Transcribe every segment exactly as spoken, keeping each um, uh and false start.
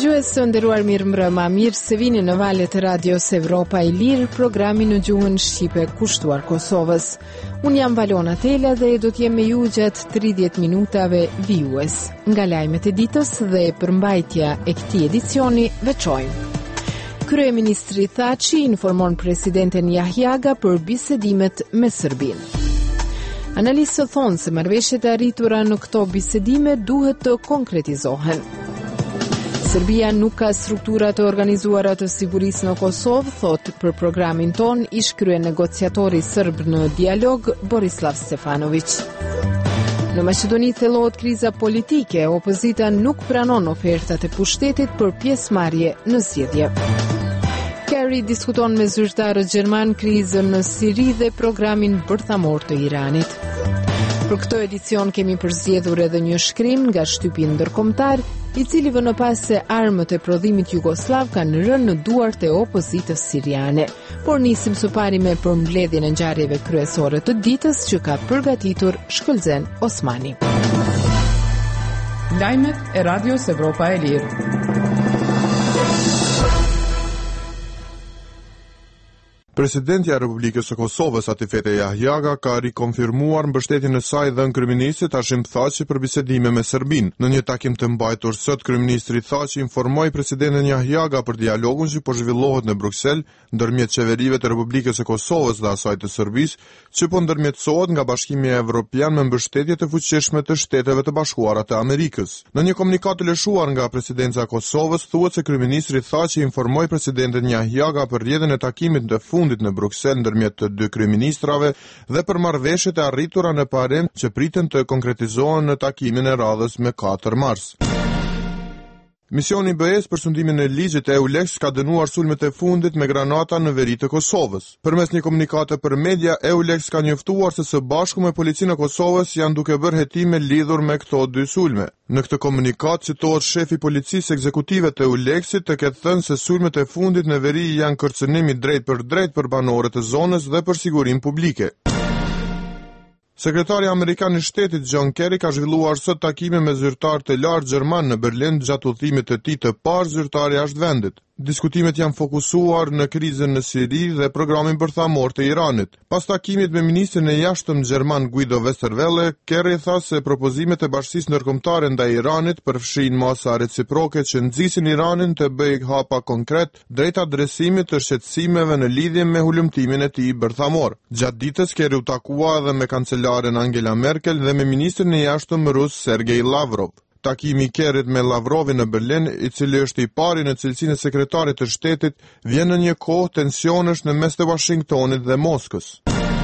Dëgjues të nderuar, mirë mbrëma, mirë se vini në valët e radios Evropa e Lirë, programi në gjuhën shqipe kushtuar Kosovës. Unë jam Valona Tela dhe do t'jem me ju gjatë tridhjetë minutave vijues. Nga lajmet e ditës dhe përmbajtja e këtij edicioni veçojmë. Kryeministri Thaçi informon presidenten Jahjaga për bisedimet me Serbinë. Analistët thonë se marrëveshjet e arritura në këto bisedime duhet të konkretizohen. Serbia nuk ka struktura të organizuara të sigurisë në Kosovë, thot për programin ton ish krye negociatori serb në dialog Borislav Stefanović. Në Maqedoni thellohet kriza politike, opozita nuk pranon ofertat e pushtetit për pjesëmarrje në zgjedhje. Kerry diskuton me zyrtarët gjerman krizën në Siri dhe programin bërthamor të Iranit. Për këtë edicion kemi përzgjedhur edhe një shkrim nga shtypi ndërkombëtar, i cili vënë pas se armët e prodhimit jugoslav kanë rënë në duart e opozitës siriane. Por nisim së pari me përmbledhjen e ngjarjeve kryesore të ditës që ka përgatitur Shkëlzen Osmani. Lajmet e Radios Evropa e Lirë. Presidenti i Republikës së Kosovës Atifete Jahjaga ka rikonfirmuar mbështetjen e saj dhënë kryeministrit Hashim Thaçi për bisedime me Serbinë. Në një takim të mbajtur sot, kryeministri Thaçi informoi presidentin Jahjaga për dialogun që po zhvillohet në Bruksel ndërmjet qeverive të Republikës së Kosovës dhe asaj të Serbisë, që po ndërmjetësohet nga Bashkimi Evropian me mbështetje të fuqishme të Shteteve të Bashkuara të Amerikës. Në një komunikat të lëshuar nga presidenca e Kosovës, thuhet se kryeministri Thaçi informoi presidentin Jahjaga për rrjedhën e takimit të fundit në Bruksel ndërmjet të dy kryeministrave dhe për marrëveshjet e arritura në Parim që priten të konkretizohen në takimin e radhës me katër mars. Misioni B E S për sundimin e ligjit EULEX ka dënuar sulmet e fundit me granata në veri të Kosovës. Përmes një komunikate për media, EULEX ka njoftuar se së bashku me policinë e Kosovës janë duke bërë hetime lidhur me këto dy sulme. Në këtë komunikat citohet shefi policisë ekzekutive të EULEX-it të ketë thënë se sulmet e fundit në veri janë kërcënimi drejt për drejt për banorët e zonës dhe për sigurinë publike. Sekretari Amerikan i Shtetit John Kerry ka zhvilluar sot takime me zyrtarë të lartë gjerman në Berlin gjatë udhëtimit të tij të parë zyrtar jashtë vendit. Diskutimet janë fokusuar në krizën në Siri dhe programin bërthamor të Iranit. Pas takimit me ministrin e jashtëm gjerman Guido Westerwelle, Kerry tha se propozimet e Bashkisë Ndërkombëtare ndaj Iranit përfshin masa reciproke që nxisin Iranin të bëjë hapa konkret drejt adresimit të shqetësimeve në lidhje me hulumtimin e tij bërthamor. Gjatë ditës Kerry u takua edhe me kancelaren Angela Merkel dhe me ministrin e jashtëm rus Sergej Lavrov. Takimi i Kerrit me Lavrovin në Berlin, i cili është i pari në cilësinë e sekretarit të shtetit, vjen në një kohë tensionesh në mes të Washingtonit dhe Moskës.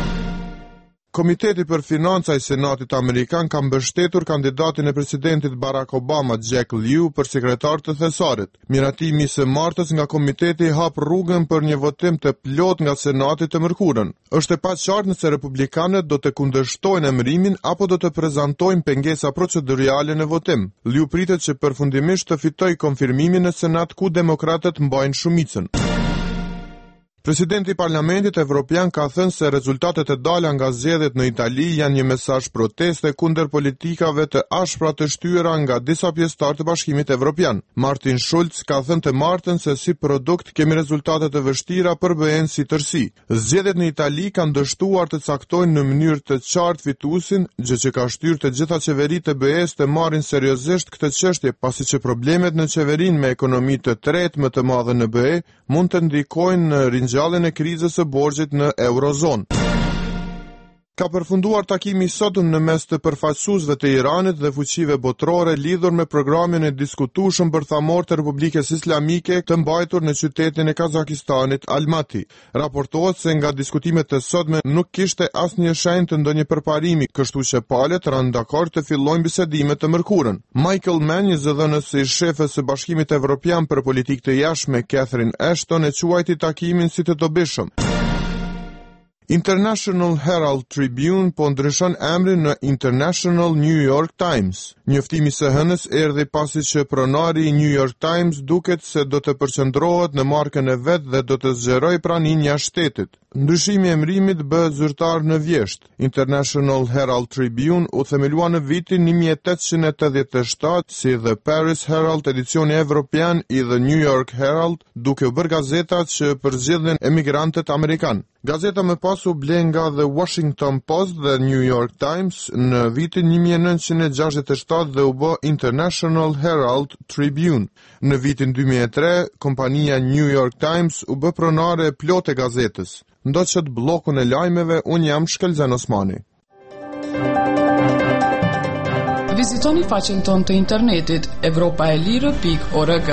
Komiteti për Financa i Senatit Amerikan ka mbështetur kandidatin e presidentit Barack Obama, Jack Lew, për sekretar të thesarit. Miratimi së martës nga komiteti hap rrugën për një votim të plot nga Senati të mërkurën. Është e paqartë nëse republikanët do të kundërshtojnë emërimin apo do të prezantojnë pengesa procedurale në votim. Lew pritet që përfundimisht të fitojë konfirmimin në Senat ku demokratët mbajnë shumicën. Presidenti i Parlamentit Evropian ka thënë se rezultatet e dala nga zgjedhjet në Itali janë një mesazh proteste kundër politikave të ashpra të shtyra nga disa pjesëtar të Bashkimit Evropian. Martin Schulz ka thënë të martën se si produkt kemi rezultate të vështira për B E-n si tërësi. Zgjedhjet në Itali kanë dështuar të caktojnë në mënyrë të qartë fituesin, gjë që ka shtyrë të gjitha qeveritë të B E-s të marrin seriozisht këtë çështje, pasi që problemet në qeverinë me ekonomi të tretë më të madhe në B E mund të ndikojnë në ringjalljen e krizës së borxhit në Eurozonë. Ka përfunduar takimi i sotëm në mes të përfaqësuesve të Iranit dhe fuqive botërore lidhur me programin e diskutueshëm bërthamor të Republikës Islamike të mbajtur në qytetin e Kazakistanit Almaty. Raportohet se nga diskutimet të sotme nuk kishte asnjë shenjë të ndonjë përparimi, kështu që palët rënë dakord të fillojnë bisedimet të mërkurën. Michael Mann, një zëdhënës i shefës së Bashkimit Evropian për politikë të jashtme Catherine Ashton, e quajti takimin si të dobishëm. International Herald Tribune po ndryshon emrin në International New York Times. Njoftimi së hënës erdhi pasi që pronari i New York Times duket se do të përqendrohet në markën e vet dhe do të zgjerojë praninë jashtë shtetit. Ndryshimi i emërimit bëhet zyrtar në vjesht. International Herald Tribune u themelua në vitin një mijë e tetëqind e tetëdhjetë e shtatë si The Paris Herald, edicioni evropian i The New York Herald, duke u bërë gazeta që përzgjedhin emigrantët amerikan. Gazeta më pas u ble nga The Washington Post dhe New York Times në vitin një mijë e nëntëqind e gjashtëdhjetë e shtatë dhe u bë International Herald Tribune. Në vitin dy mijë e tre, kompania New York Times u bë pronare plot e gazetës. Ndoqët blokun e lajmeve, unë jam Shkelzen Osmani. Vizitoni faqen tonë të internetit evropaelirë pikë org.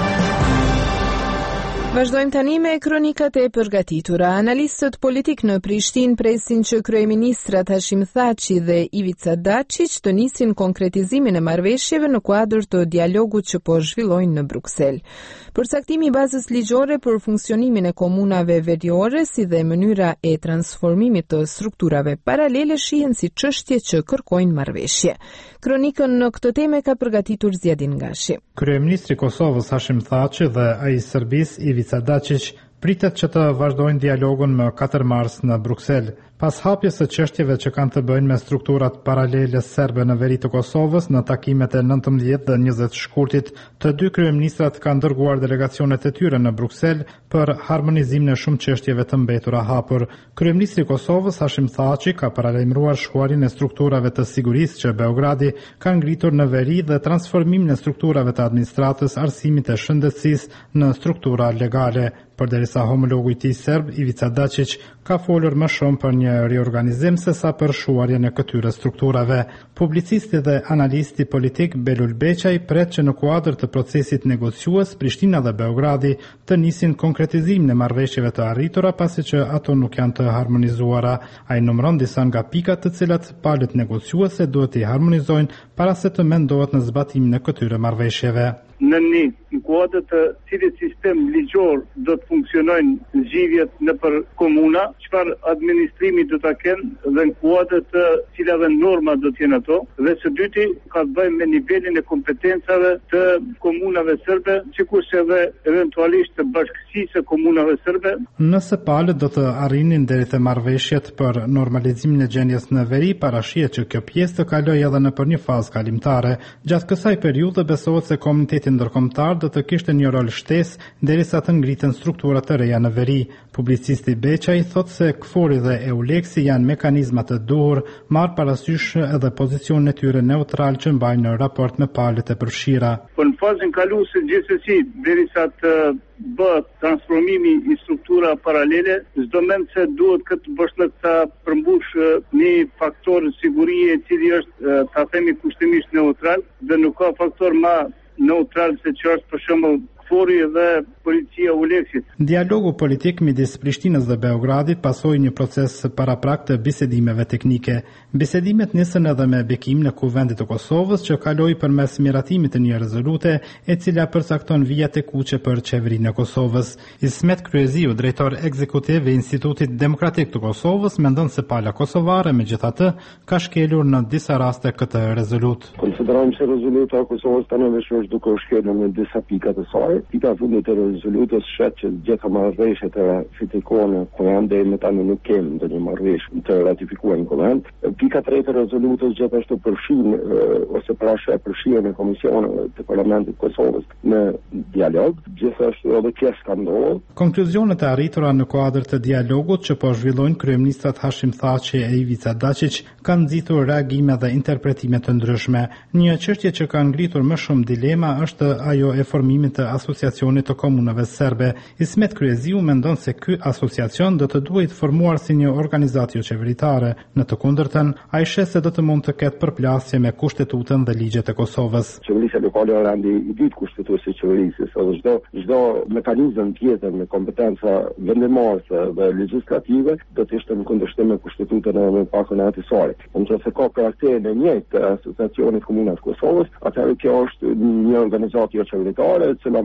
Vazhdojmë tani me kronikat e përgatitura. Analistët politik në Prishtinë presin që kryeministrat Hashim Thaçi dhe Ivica Dačić të nisin konkretizimin e marrëveshjeve në kuadër të dialogut që po zhvillojnë në Bruksel. Përcaktimi i bazës ligjore për funksionimin e komunave veriore si dhe mënyra e transformimit të strukturave paralele shihen si çështje që kërkojnë marrëveshje. Kronikën në këtë temë ka përgatitur Zjadin Gashi. Kryeministri i Kosovës Hashim Thaçi dhe ai i Serbisë Ivica Dačić pritet që të vazhdojnë dialogun më katër mars në Bruksel. Pas hapjes së çështjeve që kanë të bëjnë me strukturat paralele serbe në veri të Kosovës në takimet e nëntëmbëdhjetë dhe njëzet shkurtit, të dy kryeministrat kanë dërguar delegacionet e tyre në Bruksel për harmonizimin e shumë çështjeve të mbetura hapur. Kryeministri i Kosovës Hashim Thaçi ka paralajmëruar shuarin e strukturave të sigurisë që Beogradi ka ngritur në veri dhe transformimin e strukturave të administratës, arsimit e shëndetësisë në struktura legale. Përderisa homologu i tij serb Ivica Dačić ka folur më shumë për një riorganizim se sa për shuarjen e këtyre strukturave. Publicisti dhe analisti politik Belul Beqaj pret që në kuadër të procesit negociues Prishtina dhe Beogradi të nisin konkretizimin e marrëveshjeve të arritura pasi që ato nuk janë të harmonizuara. Ai numëron disa nga pikat të cilat palët negociuese duhet të harmonizojnë para se të mendohet në zbatimin e këtyre marrëveshjeve. Në një në kuadër të cilit sistem ligjor do të funksionojnë zgjidhjet në për komuna, çfarë administrimi do ta kenë dhe në kuadër të cilave norma do të jenë ato, dhe së dyti ka të bëjë me nivelin e kompetencave të komunave serbe, sikurse edhe eventualisht të bashkësisë së komunave serbe. Nëse palët do të arrinin deri te marrëveshjet për normalizimin e gjendjes në veri, parashihet që kjo pjesë të kalojë edhe në për një fazë kalimtare. Gjatë kësaj periudhe besohet se komuniteti ndërkombëtar do të kishte një rol shtesë derisa të ngriten struktura të reja në veri. Publicisti Beqaj thotë se K F O R-i dhe EULEX-i janë mekanizma të duhur, marr parasysh edhe pozicionin e tyre neutral që mbajnë në raport me palët e përfshira. Po në fazën kaluese gjithsesi derisa të bëhet transformimi i struktura paralele, çdo mend se duhet këtë bështëllëk ta përmbush një faktor sigurie i cili është ta themi kushtimisht neutral dhe nuk ka faktor më neutral se që është për shembull K F O R-i dhe policia Uleksit. Dialogu politik midis Prishtinës dhe Beogradit pasoi një proces paraprak të bisedimeve teknike. Bisedimet nisën edhe me bekimin e Kuvendit të Kosovës që kaloi përmes miratimit të një rezolute e cila përcakton vijat e kuqe për qeverinë e Kosovës. Ismet Kryeziu, drejtor ekzekutiv i Institutit Demokratik të Kosovës, mendon se pala kosovare megjithatë ka shkelur në disa raste këtë rezolut. Konsiderojmë se rezoluta e Kosovës tani është duke u shkelur në disa pika të saj. Pika fundit e rezolutës shet që gjitha marrëveshjet e ratifikuara në Kuvend deri më tani nuk kemi ndonjë marrëveshje të ratifikuar në Kuvend. Pika tretë e rezolutës gjithashtu përfshin ose prashe përfshirjen e komisioneve të Parlamentit të Kosovës në dialog, gjithashtu edhe kjo ka ndodhur. Konkluzionet e arritura në kuadër të dialogut që po zhvillojnë kryeministrat Hashim Thaçi e Ivica Dačić kanë nxitur reagime dhe interpretime të ndryshme. Një çështje që ka ngritur më shumë dilema është ajo e formimit të asociacionit të komunave serbe. Ismet Kryeziu mendon se ky asociacion do të duhet formuar si një organizatë qeveritare. Në të kundërtën, ai sheh se do të mund të ketë përplasje me kushtetutën dhe ligjet e Kosovës. Qeverisja lokale është randi i dytë kushtetues i qeverisë, edhe çdo çdo mekanizëm tjetër me kompetenca vendimore dhe legjislative do të ishte në kundërshtim me kushtetutën e me pakon antisore. Nëse ka karakterin e njëjtë të asociacionit komunave të Kosovës, atëherë kjo është një organizatë qeveritare, e cila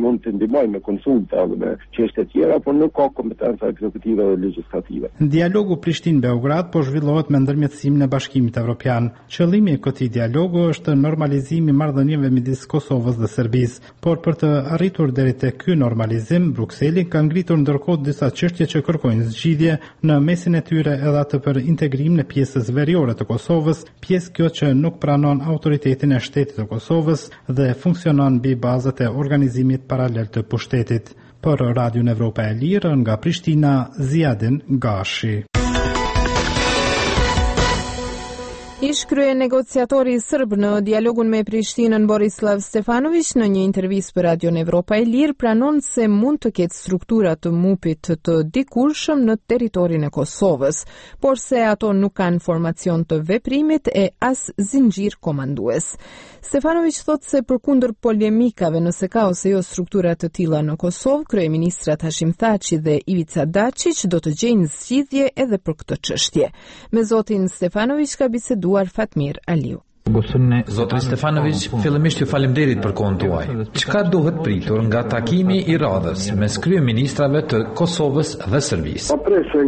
mund të ndihmojnë me konsulta dhe me çështje të tjera, por nuk ka kompetenca ekzekutive dhe legjislative. Dialogu Prishtinë-Beograd po zhvillohet me ndërmjetësimin e Bashkimit Evropian. Qëllimi i këtij dialogu është normalizimi i marrëdhënieve midis Kosovës dhe Serbisë, por për të arritur deri tek ky normalizim, Brukseli ka ngritur ndërkohë disa çështje që kërkojnë zgjidhje në mesin e tyre edhe atë për integrim në pjesës veriore të Kosovës, pjesë kjo që nuk pranon autoritetin e shtetit të Kosovës dhe funksionon mbi bazat e organizimit paralel të pushtetit. Për Radion Evropa e Lirë nga Prishtina, Ziadin Gashi. Ish krye negociatori sërb në dialogun me Prishtinën Borislav Stefanović në një intervistë për Radion Evropa e Lirë pranon se mund të ketë struktura të mupit të dikurshëm në territorin e Kosovës, por se ato nuk kanë formacion të veprimit e as zinxhir komandues. Stefanović thot se përkundër polemikave nëse ka ose jo struktura të tilla në Kosovë, kryeministrat Hashim Thaçi dhe Ivica Dačić do të gjejnë zgjidhje edhe për këtë çështje. Me zotin Stefanović ka biseduar Fatmir Aliu. Zotri Stefanović, fillimisht ju faleminderit për kohën tuaj. Çka duhet pritur nga takimi i radhës mes kryeministrave të Kosovës dhe Serbisë?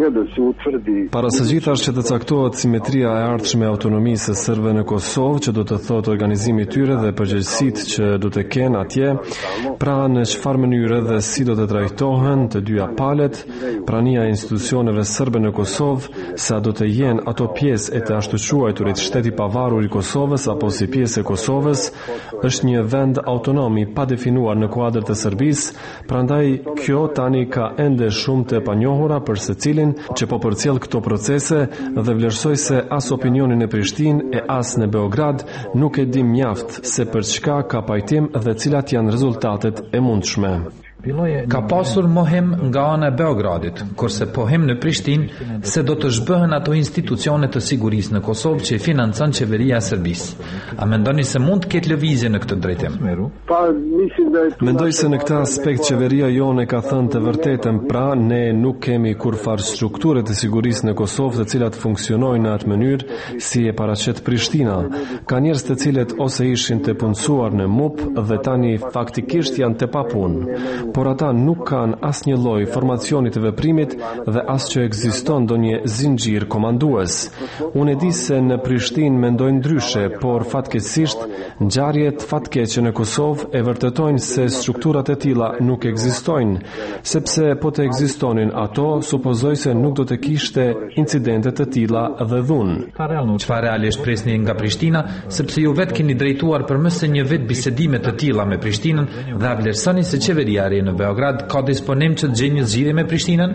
Para së gjithashtë që të caktohet simetria e ardhshme e autonomisë së serbëve në Kosovë, që do të thotë organizimi i tyre dhe përgjegjësitë që do të kenë atje, pra në çfarë mënyre dhe si do të trajtohen të dyja palët, prania e institucioneve serbe në Kosovë, sa do të jenë ato pjesë e të ashtu quajturit shteti pavarur i Kosovës apo si pjesë e Kosovës, është një vend autonom i pa definuar në kuadër të Serbisë, prandaj kjo tani ka ende shumë të panjohura për secilin që po përcjell këto procese dhe vlerësoj se as opinionin e Prishtinë e as në Beograd nuk e dim mjaft se për çka ka pajtim dhe cilat janë rezultatet e mundshme. Ka pasur mohim nga ana e Beogradit, kurse pohim në Prishtinë se do të zhbëhen ato institucione të sigurisë në Kosovë që i financon qeveria e Serbisë. A mendoni se mund të ketë lëvizje në këtë drejtim? Mendoj se në këtë aspekt qeveria jone ka thënë të vërtetën, pra ne nuk kemi kurfar strukture të sigurisë në Kosovë të cilat funksionojnë në atë mënyrë si e paraqet Prishtina. Ka njerëz të cilët ose ishin të punësuar në M U P dhe tani faktikisht janë të papunë, por ata nuk kanë asnjë lloj formacioni të veprimit dhe as që ekziston ndonjë zinxhir komandues. Unë e di se në Prishtinë mendojnë ndryshe, por fatkeqësisht ngjarjet fatkeqe në Kosovë e vërtetojnë se strukturat e tilla nuk ekzistojnë, sepse po të ekzistonin ato, supozoj se nuk do të kishte incidente të tilla dhe dhunë. Çfarë realisht presni nga Prishtina, sepse ju vetë keni drejtuar përmes së një vit bisedime të tilla me Prishtinën dhe vlerësoni se qeveria e re në Beograd ka disponim që të gjejë një zgjidhje me Prishtinën?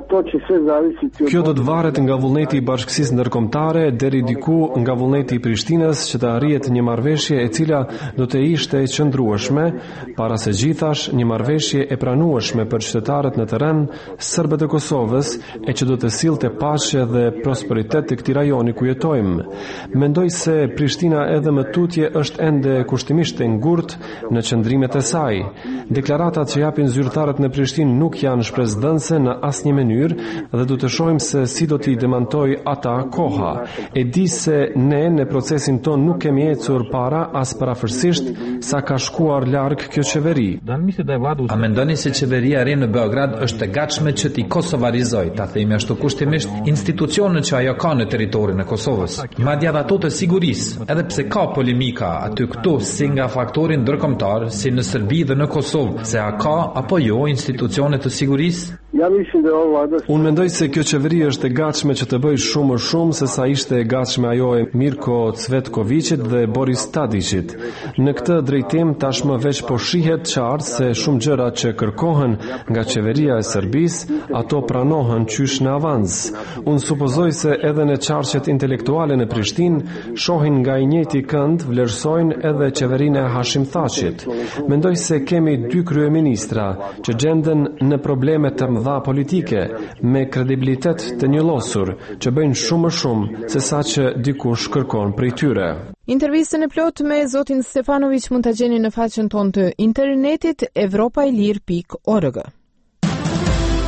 Kjo do të varet nga vullneti i bashkësisë ndërkombëtare deri diku nga vullneti i Prishtinës që të arrihet një marrëveshje e cila do të ishte e qëndrueshme, para se gjithash një marrëveshje e pranueshme për qytetarët në terren serbët e Kosovës e që do të sillte paqe dhe prosperitet të këtij rajoni ku jetojmë. Mendoj se Prishtina edhe më tutje është ende kushtimisht e ngurtë në qëndrimet e saj. Deklaratat që japin zyrtarët në Prishtinë nuk janë shpresdhënëse në asnjë mënyrë dhe do të shohim se si do t'i demantoj ata koha. E di se ne në procesin ton nuk kemi ecur para as parafërsisht sa ka shkuar larg kjo qeveri. A mendoni se qeveria e re në Beograd është e gatshme që t'i kosovarizoj, ta themi ashtu kushtimisht, institucionet që ajo ka në territorin e Kosovës? Madje edhe ato të sigurisë, edhe pse ka polemika aty këtu si nga faktori ndërkombëtar, si në Serbi dhe në Kosovë, se a ka apo jo institucione të sigurisë? Unë mendoj se kjo qeveri është e gatshme që të bëjë shumë më shumë se sa ishte e gatshme ajo e Mirko Cvetkovićit dhe Boris Tadićit. Në këtë drejtim tashmë veç po shihet qartë se shumë gjëra që kërkohen nga qeveria e Serbisë, ato pranohen qysh në avans. Unë supozoj se edhe në qarqet intelektuale në Prishtinë shohin nga i njëjti kënd vlerësojnë edhe qeverinë e Hashim Thaçit. Mendoj se kemi dy kryeministra që gjenden në probleme të mëdha politike, me kredibilitet të njëllosur, që bëjnë shumë më shumë se sa që dikush kërkon prej tyre. Intervistën e plot me zotin Stefanović mund ta gjeni në faqen tonë të internetit evropailir pikë org.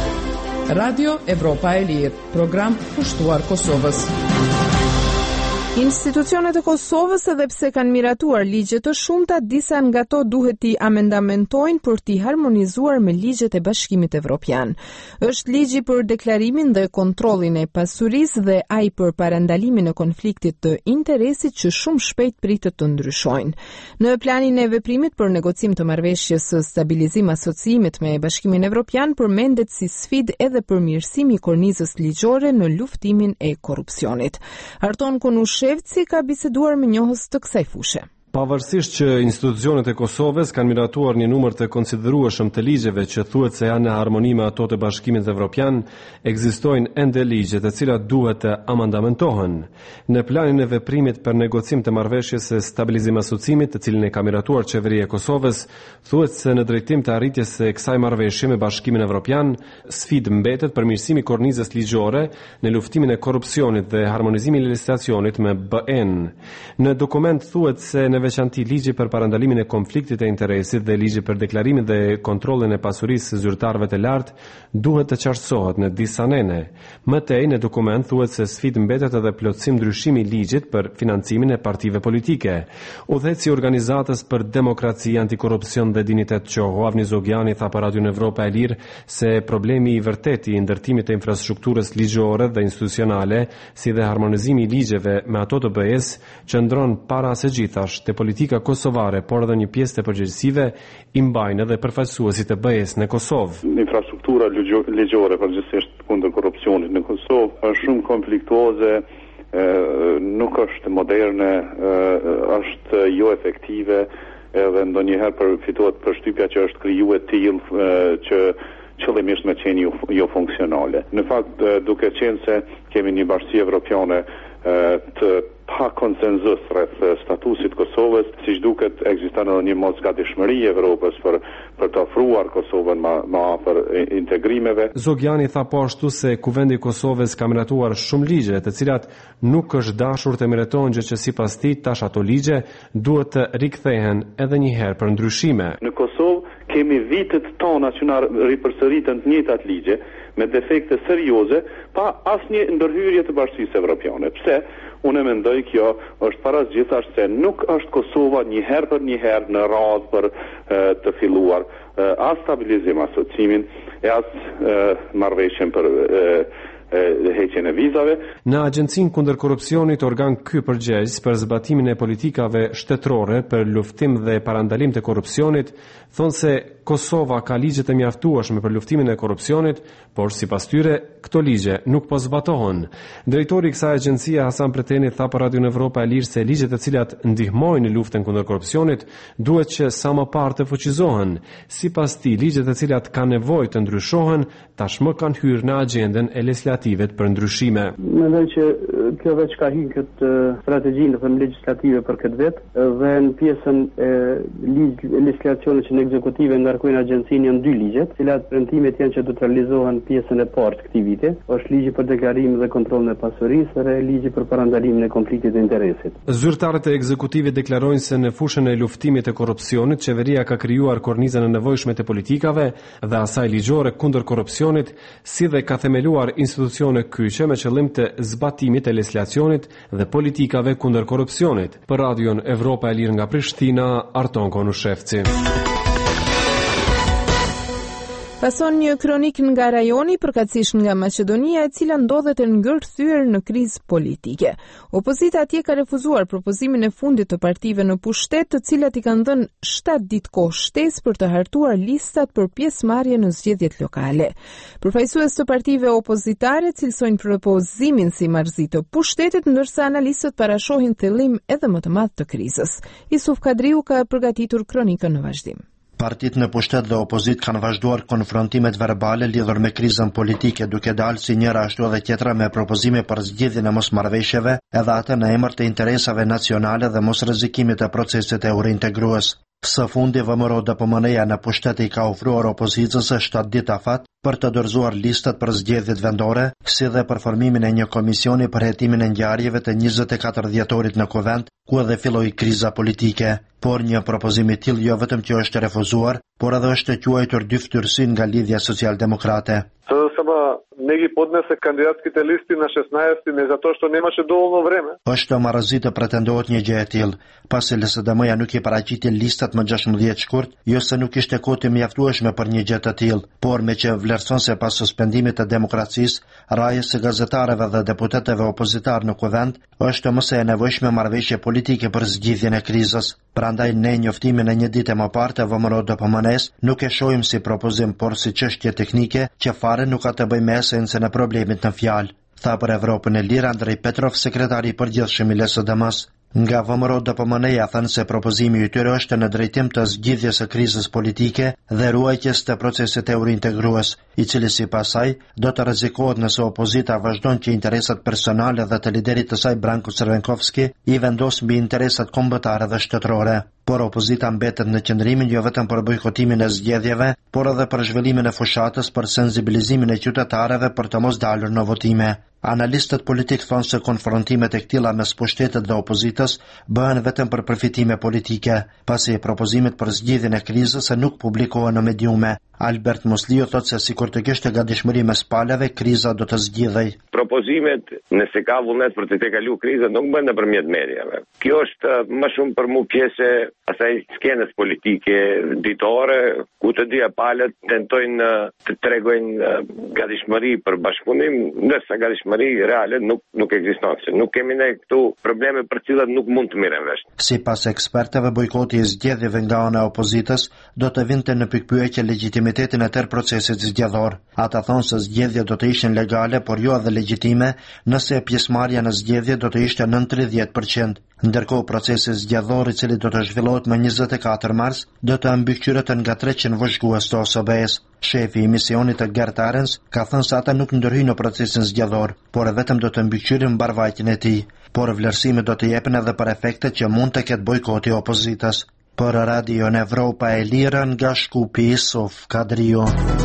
Radio Evropa e Lirë, program pushtuar Kosovës. Institucionet e Kosovës, edhe pse kanë miratuar ligje të shumta, disa nga to duhet t'i amendamentojnë për t'i harmonizuar me ligjet e Bashkimit Evropian. Është ligji për deklarimin dhe kontrollin e pasurisë dhe ai për parandalimin e konfliktit të interesit që shumë shpejt pritet të ndryshojnë. Në planin e veprimit për negocim të marrëveshjes së stabilizim asociimit me Bashkimin Evropian përmendet si sfidë edhe përmirësimi i kornizës ligjore në luftimin e korrupsionit. Arton Konushe Shevci ka biseduar me njohës të kësaj fushë. Pavarësisht që institucionet e Kosovës kanë miratuar një numër të konsiderueshëm të ligjeve që thuhet se janë në harmoni me ato të Bashkimit Evropian, ekzistojnë ende ligje të cilat duhet të amendamentohen. Në planin e veprimit për negocim të marrëveshjes së stabilizim asociimit, të cilin e ka miratuar qeveria e Kosovës, thuhet se në drejtim të arritjes së kësaj marrëveshje me Bashkimin Evropian, sfidë mbetet përmirësimi i kornizës ligjore në luftimin e korrupsionit dhe harmonizimi i legjislacionit me B E-n. Në dokument thuhet se në veçanti ligji për parandalimin e konfliktit e interesit dhe ligji për deklarimin dhe kontrollin e pasurisë së zyrtarëve të lartë duhet të qartësohet në disa nene. Më tej në dokument thuhet se sfidë mbetet edhe plotësim ndryshimi i ligjit për financimin e partive politike. Udhëheci i organizatës për demokraci, antikorrupsion dhe dinitet Qoho, Avni Zogjani, tha për Radio Evropa e Lirë se problemi i vërtet i ndërtimit të infrastrukturës ligjore dhe institucionale, si dhe harmonizimi i ligjeve me ato të B E-s, qëndron para së gjithashtë te politika kosovare, por edhe një pjesë të përgjegjësive i mbajnë edhe përfaqësuesit e B E-s në Kosovë. Infrastruktura ligjore përgjithsisht kundër korrupsionit në Kosovë është shumë konfliktuoze, nuk është moderne, është jo efektive, edhe ndonjëherë përfitohet përshtypja që është krijuar tillë që qëllimisht me qenë jo, jo funksionale. Në fakt, duke qenë se kemi një bashkësi evropiane të pa konsenzus rreth statusit Kosovës, siç duket ekziston edhe një mosgatishmëri e Evropës për për të ofruar Kosovën më më afër integrimeve. Zogjani tha po ashtu se Kuvendi i Kosovës ka miratuar shumë ligje, të cilat nuk është dashur të miratohen, gjë që sipas tij tash ato ligje duhet të rikthehen edhe një herë për ndryshime. Në Kosovë kemi vitet tona që na ripërsëritën të njëjtat ligje me defekte serioze pa asnjë ndërhyrje të Bashkisë Evropiane. Pse? Unë mendoj kjo është parazgjithasht se nuk është Kosova një herë për një herë në radhë për e, të filluar e, as stabilizim asociimin e as e, marrëveshjen për e, heqjen e vizave. Në Agjencinë kundër korrupsionit, organ ky përgjegjës për zbatimin e politikave shtetërore për luftim dhe parandalim të korrupsionit, thonë se Kosova ka ligje të mjaftueshme për luftimin e korrupsionit, por sipas tyre këto ligje nuk po zbatohen. Drejtori i kësaj agjencie Hasan Preteni tha për Radio Evropa e Lirë se ligjet të cilat ndihmojnë në luftën kundër korrupsionit duhet që sa më parë të fuqizohen. Sipas tij, ligjet të cilat kanë nevojë të ndryshohen tashmë kanë hyrë në agjendën e legislativet për ndryshime. Mendoj që kjo veç ka hyrë këtë strategjinë të legislative për këtë vit dhe në pjesën e ligj legislacionit që në ekzekutive ndarkojnë agjencinë janë dy ligje, të cilat premtimet janë që do të realizohen pjesën e parë të këtij viti. Është ligji për deklarimin dhe kontrollin e pasurisë dhe ligji për parandalimin e konfliktit të interesit. Zyrtarët e ekzekutivit deklarojnë se në fushën e luftimit të korrupsionit, qeveria ka krijuar kornizën e nevojshme të politikave dhe asaj ligjore kundër korrupsionit, si dhe ka themeluar institucione kyçe me qëllim të zbatimit të legislacionit dhe politikave kundër korrupsionit. Për Radion Evropa e Lirë nga Prishtina, Arton Konushevci. Pason një kronik nga rajoni, përkatësisht nga Maqedonia, e cila ndodhet e ngërthyer në krizë politike. Opozita atje ka refuzuar propozimin e fundit të partive në pushtet, të cilat i kanë dhënë shtatë ditë kohë shtesë për të hartuar listat për pjesëmarrje në zgjedhjet lokale. Përfaqësues të partive opozitare cilësojnë propozimin si marrëzi të pushtetit, ndërsa analistët parashohin thellim edhe më të madh të krizës. Isuf Kadriu ka përgatitur kronikën në vazhdim. Partit në pushtet dhe opozit kanë vazhduar konfrontimet verbale lidhur me krizën politike, duke dalë si njëra ashtu edhe tjetra me propozime për zgjidhjen e mosmarrëveshjeve, edhe atë në emër të interesave nacionale dhe mos rrezikimit të procesit eurointegrues. Së fundi V M R O D P M N-ja në pushtet i ka ofruar opozicës shtatë ditë afat për të dorëzuar listat për zgjedhjet vendore, si dhe për formimin e një komisioni për hetimin e ngjarjeve të njëzet e katër dhjetorit në Kuvend, ku edhe filloi kriza politike. Por një propozim i tillë jo vetëm që është refuzuar, por edhe është quajtur dyftyrsi nga Lidhja Socialdemokrate. Të сама не ги поднесе кандидатските листи на шеснаесети не затоа што немаше доволно време. Është marrëzi të pretendohet një gjë e tillë, pasi L S D M-ja nuk i paraqiti listat më gjashtëmbëdhjetë shkurt, jo se nuk ishte kohë të mjaftueshme për një gjë të tillë, por me që vlerëson se pas suspendimit të demokracisë, rajës së gazetarëve dhe deputetëve opozitar në kuvend, është mëse e nevojshme marrëveshje politike për zgjidhjen e krizës. Prandaj ne njoftimin e një dite më parë të V M R O D P M N-s nuk e shohim si propozim, por si çështje teknike që fare nuk ka të bëjë me esencën e problemit në fjalë, tha për Evropën e Lirë Andrej Petrov, sekretari i përgjithshëm i L S D M-s. Nga V M R O D P M N-ja thënë se propozimi i tyre është në drejtim të zgjidhjes së krizës politike dhe ruajtjes të procesit eurointegrues, i cili sipas saj do të rrezikohet nëse opozita vazhdon që interesat personale dhe të liderit të saj Branko Crvenkovski i vendos mbi interesat kombëtare dhe shtetërore. Por opozita mbetet në qëndrimin jo vetëm për bojkotimin e zgjedhjeve, por edhe për zhvillimin e fushatës për sensibilizimin e qytetarëve për të mos dalur në votime. Analistët politik thonë se konfrontimet e këtilla mes pushtetit dhe opozitës bëhen vetëm për përfitime politike, pasi propozimit për zgjidhjen e krizës nuk publikohen në mediume. Albert Musliu thotë se sikur të kishte gatishmëri mes palave, kriza do të zgjidhej. Propozimet, nëse ka vullnet për të tejkaluar krizën, nuk bën nëpërmjet mediave. Kjo është më shumë për mua pjesë asaj skenës politike ditore, ku të dyja palët tentojnë të tregojnë gatishmëri për bashkëpunim, ndërsa gatishmëri reale nuk nuk ekziston. Se nuk kemi ne këtu probleme për të cilat nuk mund të merren vesh. Sipas ekspertëve, bojkoti i zgjedhjeve nga ana e opozitës do të vinte në pikpyetje legitimitetin e tërë procesit zgjedhor. Ata thonë se zgjedhjet do të ishin legale, por jo edhe legjitime, nëse pjesëmarrja në zgjedhje do të ishte nën tridhjetë përqind. Ndërkohë procesi zgjedhor, i cili do të zhvillohet më njëzet e katër mars, do të mbikëqyret nga treqind vëzhgues të O S B-s. Shefi i misionit të Gert Arens ka thënë se ata nuk ndërhyjnë në procesin zgjedhor, por vetëm do të mbikëqyrin mbarvajtjen e tij. Por vlerësimet do të jepen edhe për efektet që mund të ketë bojkoti i opozitës. Për Radio në Evropa e Lirë nga Shkupi, Sof Kadrio.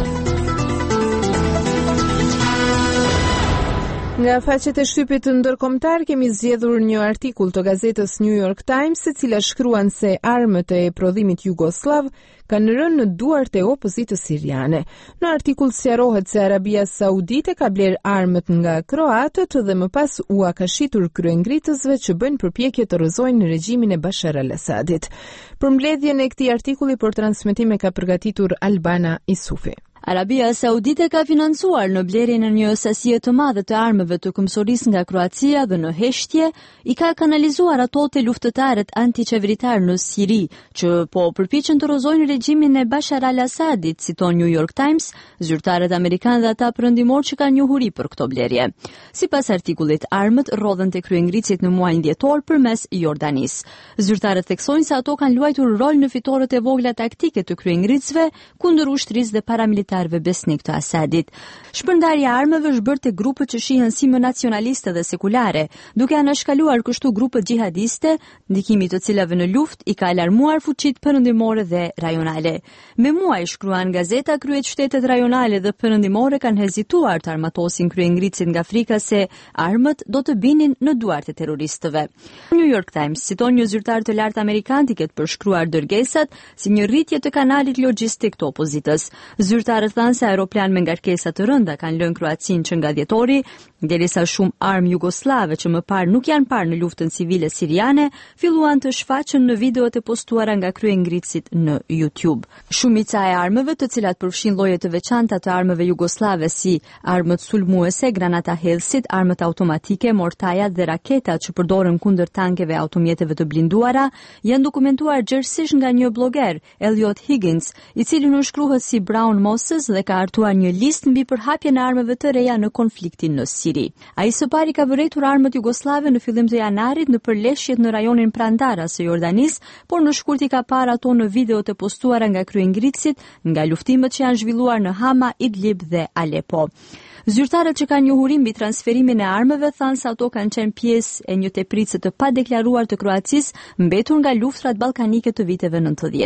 Nga faqet e shtypit ndërkombëtar kemi zgjedhur një artikull të gazetës New York Times, e cila shkruan se armët e prodhimit jugosllav kanë rënë në duart e opozitës siriane. Në artikull sqarohet se Arabia Saudite ka bler armët nga kroatët dhe më pas u ka shitur kryengritësve që bëjnë përpjekje të rrëzojnë regjimin e Bashar al-Assadit. Përmbledhjen e këtij artikulli për transmetim e ka përgatitur Albana Isufi. Arabia Saudite ka financuar në blerjen e një sasie të madhe të armëve të këmbësorisë nga Kroacia dhe në heshtje i ka kanalizuar ato te luftëtarët antiqeveritar në Siri, që po përpiqen të rrëzojnë regjimin e Bashar al-Assadit, citon New York Times, zyrtarët amerikanë dhe ata perëndimor që kanë njohuri për këto blerje. Sipas artikullit, armët rrodhen te kryengritësit në muajin dhjetor përmes Jordanisë. Zyrtarët theksojnë se ato kanë luajtur rol në fitoret e vogla taktike të kryengritësve kundër ushtrisë dhe paramilitarëve besnik të Asadit. Shpërndarja e armëve është bërë te grupet që shihen si më nacionaliste dhe sekulare, duke anashkaluar kështu grupet gjihadiste, ndikimi të cilave në luftë i ka alarmuar fuqitë perëndimore dhe rajonale. Me muaj, shkruan gazeta, kryet shtetet rajonale dhe perëndimore kanë hezituar të armatosin kryengritësit nga frika se armët do të binin në duart e terroristëve. New York Times citon një zyrtar të lartë amerikan i ketë përshkruar dërgesat si një rritje të kanalit logjistik të opozitës. Zyrtar thanë se aeroplan me ngarkesa të rënda kanë lënë Kroacinë që nga dhjetori, derisa shumë armë jugoslave që më parë nuk janë parë në luftën civile siriane, filluan të shfaqen në videot e postuara nga kryengritësit në YouTube. Shumica e armëve, të cilat përfshin lloje të veçanta të armëve jugoslave si armët sulmuese, granata helsit, armët automatike, mortajat dhe raketat që përdoren kundër tankeve, automjeteve të blinduara, janë dokumentuar gjerësisht nga një bloger, Elliot Higgins, i cili nënshkruhet si Brown Moses dhe ka hartuar një listë mbi përhapjen e armëve të reja në konfliktin në Siri. Ai së pari ka vërejtur armët jugoslave në fillim të janarit në përleshjet në rajonin prandara së Jordanisë, por në shkurt i ka parë ato në videot e postuara nga kryengritësit nga luftimet që janë zhvilluar në Hama, Idlib dhe Aleppo. Zyrtarët që kanë njohuri mbi transferimin e armëve thanë se ato kanë qenë pjesë e një teprice të padeklaruar të Kroacisë, mbetur nga luftrat ballkanike të viteve nëntëdhjetë.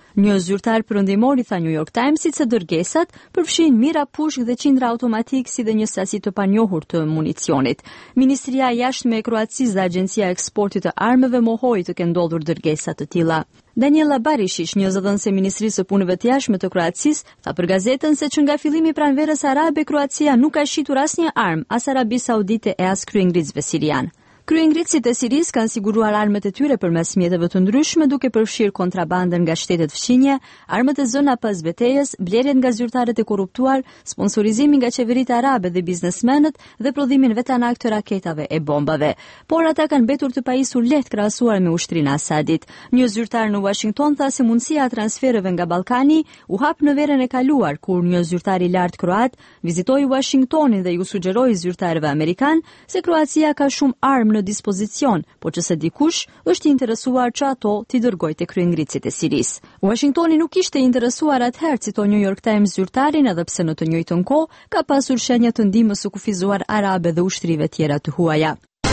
Një zyrtar perëndimor i tha New York Timesit se dërgesat përfshin mira pushk dhe qindra automatik si dhe një sasi të panjohur të municionit. Ministria e Jashtme e Kroacisë dhe Agjencia e Eksportit të Armëve mohoi të kenë ndodhur dërgesa të tilla. Daniela Barishish, një zëdhënëse e Ministrisë së Punëve të Jashtme të Kroacisë, tha për gazetën se që nga fillimi i pranverës arabe Kroacia nuk ka shitur asnjë armë as Arabi Saudite e as kryengritësve sirian. Kryengritësit e Sirisë kanë siguruar armët e tyre përmes mjeteve të ndryshme, duke përfshirë kontrabandën nga shtetet fqinje, armët e zëna pas betejës, blerjen nga zyrtarët e korruptuar, sponsorizimin nga qeveritë arabe dhe biznesmenët dhe prodhimin vetanak të raketave e bombave. Por ata kanë mbetur të pajisur lehtë krahasuar me ushtrinë e Asadit. Një zyrtar në Washington tha se mundësia e transfereve nga Ballkani u hap në verën e kaluar, kur një zyrtar i lartë kroat vizitoi Washingtonin dhe ju sugjeroi zyrtarëve amerikan se Kroacia ka shumë armë në dispozicion, por që se dikush është interesuar që ato t'i dërgojë te kryengritësit e Sirisë. Washingtoni nuk ishte interesuar atëherë, citoi New York Times zyrtarin, edhe pse në të njëjtën kohë ka pasur shenja të ndihmës së kufizuar arabe dhe ushtrive tjera të huaja.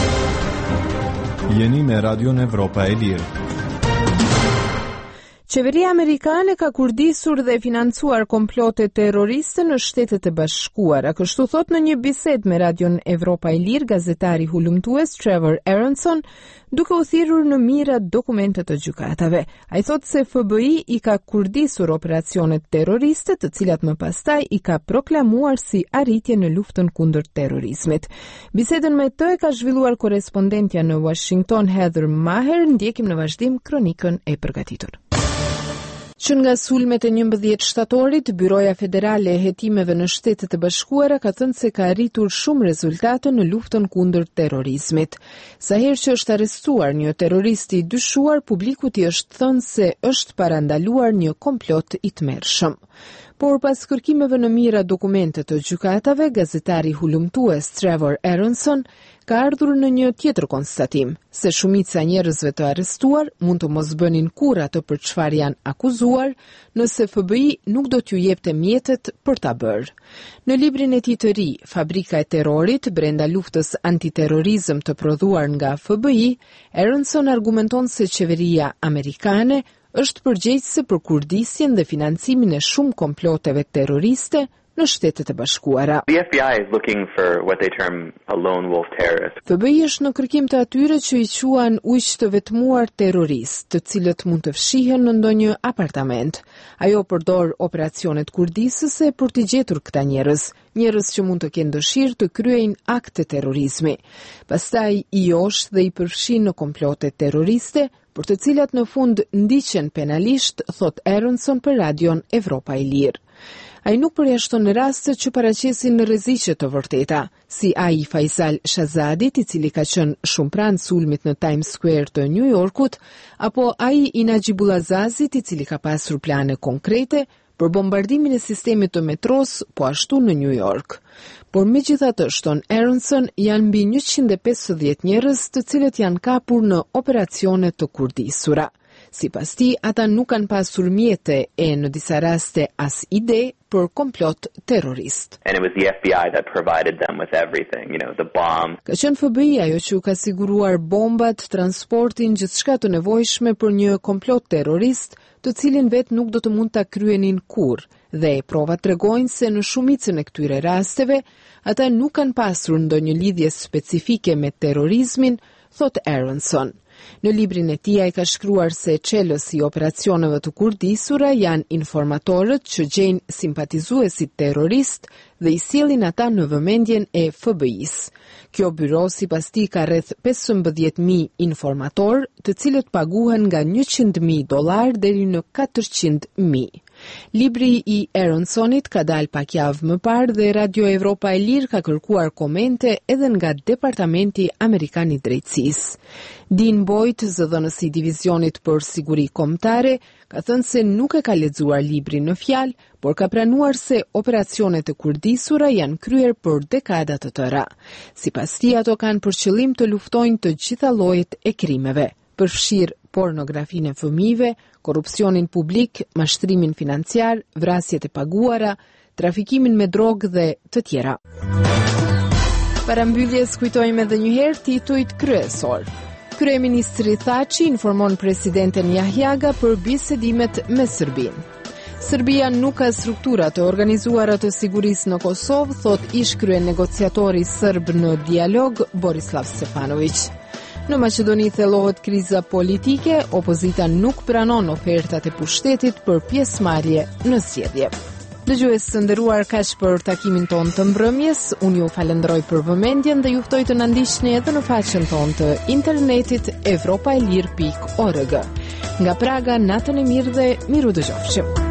Jeni me Radion Evropa e Lirë. Qeveria amerikane ka kurdisur dhe financuar komplote terroriste në Shtetet e Bashkuara. Kështu thot në një bisedë me Radion Evropa e Lirë gazetari hulumtues Trevor Aronson, duke u thirrur në mira dokumente të gjykatave. Ai thot se F B I i ka kurdisur operacionet terroriste, të cilat më pastaj i ka proklamuar si arritje në luftën kundër terrorizmit. Bisedën me të e ka zhvilluar korrespondentja në Washington Heather Maher. Ndjekim në vazhdim kronikën e përgatitur. Që nga sulmet e njëmbëdhjetë shtatorit, Byroja Federale e Hetimeve në Shtetet e Bashkuara ka thënë se ka arritur shumë rezultate në luftën kundër terrorizmit. Sa herë që është arrestuar një terrorist i dyshuar, publiku i është thënë se është parandaluar një komplot i tmerrshëm. Por pas kërkimeve në mira dokumente të gjykatave, gazetari hulumtues Trevor Aronson ka ardhur në një tjetër konstatim, se shumica njerëzve të arrestuar mund të mos bënin kurrë atë për çfarë janë akuzuar, nëse F B I nuk do t'ju jepte mjetet për ta bërë. Në librin e tij të ri, Fabrika e terrorit brenda luftës antiterrorizëm të prodhuar nga F B I, Aronson argumenton se qeveria amerikane është përgjegjëse për kurdisjen dhe financimin e shumë komploteve terroriste në Shtetet e Bashkuara. The F B I is looking for what they term a lone wolf terrorist. F B I është në kërkim të atyre që i quajnë ujq të vetmuar terrorist, të cilët mund të fshihen në ndonjë apartament. Ajo përdor operacionet kurdisëse për t'i gjetur këta njerëz, njerëz që mund të kenë dëshirë të kryejnë akte terrorizmi. Pastaj i josh dhe i përfshin në komplote terroriste, për të cilat në fund ndiqen penalisht, thot Aronson për Radion Evropa e Lirë. Ai nuk përjashton rastet që paraqesin në rreziqe të vërteta, si ai Faisal Shazadit, i cili ka qenë shumë pranë sulmit në Times Square të New Yorkut, apo ai i Najibullah Zazit, i cili ka pasur plane konkrete për bombardimin e sistemit të metros, po ashtu në New York. Por megjithatë, shton Aronson, janë mbi njëqind e pesëdhjetë njerëz të cilët janë kapur në operacione të kurdisura. Sipas tij, ata nuk kanë pasur mjete e në disa raste as ide për komplot terrorist. And it was the F B I that provided them with everything, you know, the bomb. Ka qenë F B I ajo që u ka siguruar bombat, transportin, gjithçka të nevojshme për një komplot terrorist, të cilin vetë nuk do të mund ta kryenin kurrë, dhe provat tregojnë se në shumicën e këtyre rasteve, ata nuk kanë pasur ndonjë lidhje specifike me terrorizmin, thot Aronson. Në librin e tij ai ka shkruar se çelës i operacioneve të kurdisura janë informatorët që gjejnë simpatizuesit terrorist dhe i sjellin ata në vëmendjen e F B I-s. Kjo byro sipas tij ka rreth pesëmbëdhjetë mijë informator, të cilët paguhen nga njëqind mijë dollar deri në katërqind mijë. Libri i Aronsonit ka dalë pak javë më parë dhe Radio Evropa e Lirë ka kërkuar komente edhe nga Departamenti Amerikan i Drejtësisë. Dean Boyd, zëdhënës i Divizionit për Siguri Kombëtare, ka thënë se nuk e ka lexuar librin në fjalë, por ka pranuar se operacionet e kurdisura janë kryer për dekada të tëra. Sipas tij, ato kanë për qëllim të luftojnë të gjitha llojet e krimeve, përfshirë pornografinë e fëmijëve, korrupsionin publik, mashtrimin financiar, vrasjet e paguara, trafikimin me drogë dhe të tjera. Para mbylljes kujtojmë edhe një herë titujt kryesor. Kryeministri Thaçi informon presidenten Jahjaga për bisedimet me Serbinë. Serbia nuk ka struktura të organizuara të sigurisë në Kosovë, thot ish krye negociatori serb në dialog Borislav Stefanović. Në Maqedoni thellohet kriza politike, opozita nuk pranon ofertat e pushtetit për pjesëmarrje në zgjedhje. Dëgjues të nderuar, kaq për takimin ton të mbrëmjes. Unë ju falenderoj për vëmendjen dhe ju ftoj të na ndiqni edhe në faqen tonë të internetit evropaelir pikë org. Nga Praga, natën e mirë dhe miru dëgjofshim.